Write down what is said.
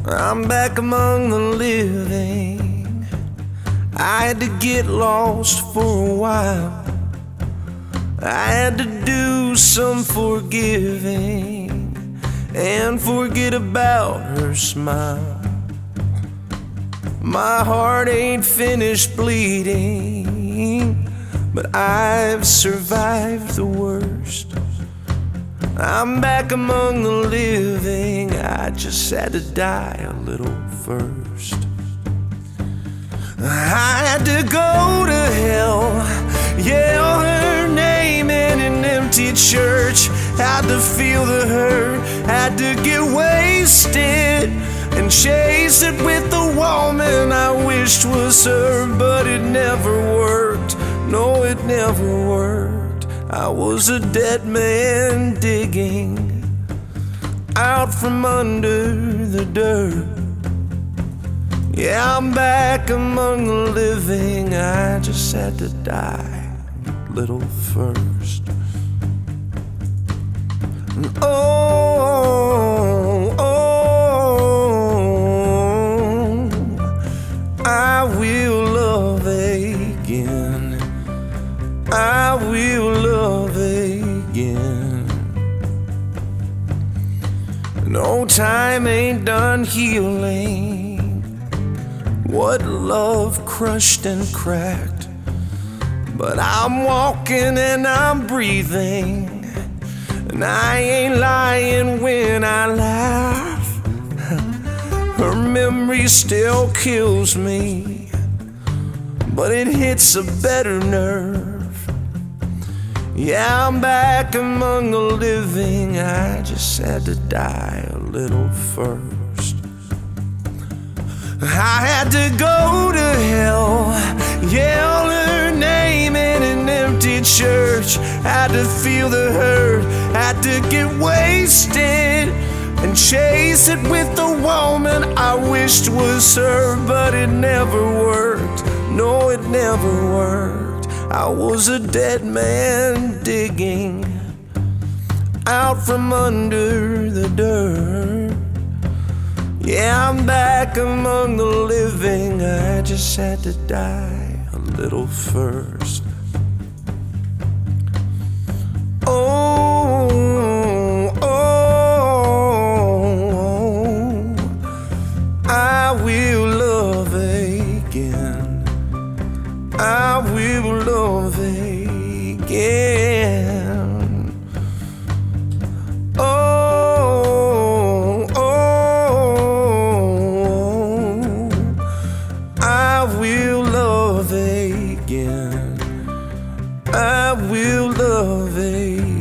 I'm back among the living. I had to get lost for a while. I had to do some forgiving and forget about her smile. My heart ain't finished bleeding, but I've survived the worst. I'm back among the living. I just had to die a little first. I had to go to hell, yell her name in an empty church. Had to feel the hurt, had to get wasted and chase it with the woman I wished was her. But it never worked, no, it never worked. I was a dead man digging out from under the dirt. Yeah, I'm back among the living. I just had to die a little first. Oh, I will love again. I will love again. No, time ain't done healing what love crushed and cracked. But I'm walking and I'm breathing, and I ain't lying when I laugh. Her memory still kills me, but it hits a better nerve. Yeah, I'm back among the living. I just had to die a little first. I had to go to hell, yell her name in an empty church. Had to feel the hurt, had to get wasted and chase it with the woman I wished was her. But it never worked, no, it never worked. I was a dead man digging out from under the dirt. Yeah, I'm back among the living. I just had to die a little first. Oh, I will love again. I will love again. I will love again. I will love again.